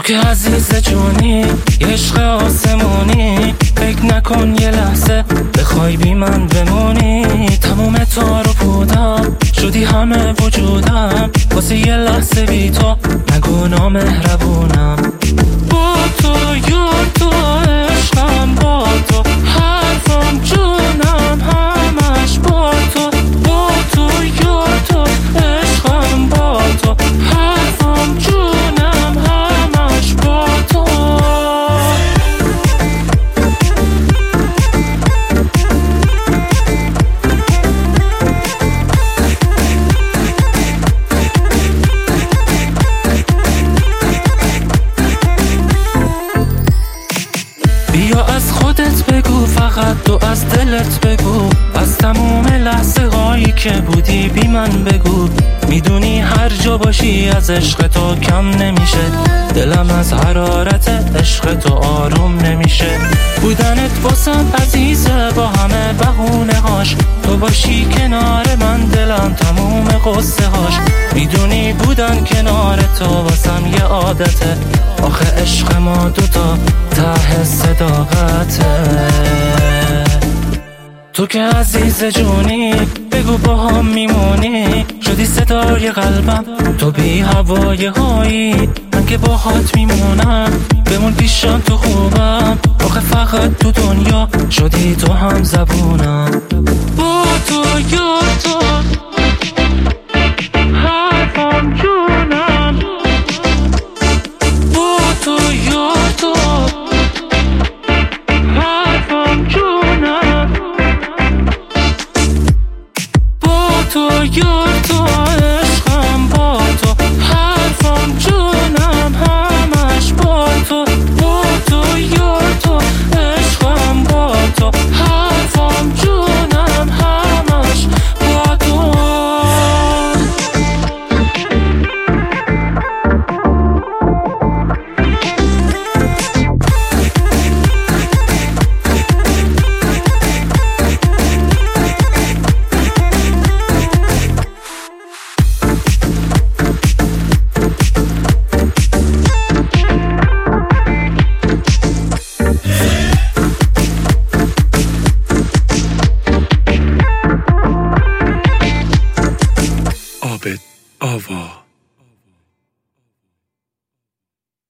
که عزیز جونی، یه عشق آسمونی، فکر نکن یه لحظه بخوای بی من بمونی. تموم تار و پودم شدی همه وجودم، واسه یه لحظه بی تو نگو نامهربونم. با تو یار تو عشقم، با تو حرفم جونم همش با تو. با تو یار تو عشقم، با تو حرفم جونم همش با تو. بیا از خودت بگو، فقط تو از دلت بگو، از تموم لحظه هایی که بودی بی من بگو. میدونی هر جا باشی از عشق تو کم نمیشه، دلم از حرارت عشق تو آروم نمیشه. بودنت واسم عزیزه با همه بهونه هاش، تو باشی کنار من دلم تموم قصه هاش. میدونی بودن کنار تو واسم یه عادته، آخه عشق ما دوتا ته صداقته. تو که عزیز جونی، بگو با هم میمونی، شدی صدای قلبم تو بی هوای هایی. من که باهات میمونم، بمون پیشم تو خوبم، آخه فقط تو دنیا شدی تو هم زبونم. با تو یا تو حرفم جونم، با تو یا تو حرفم جونم، با تو یار تو عشقم، با تو حرفم جونم همش با تو. با تو یار تو عشقم، با تو حرفم جونم همش با تو. عابد آوا.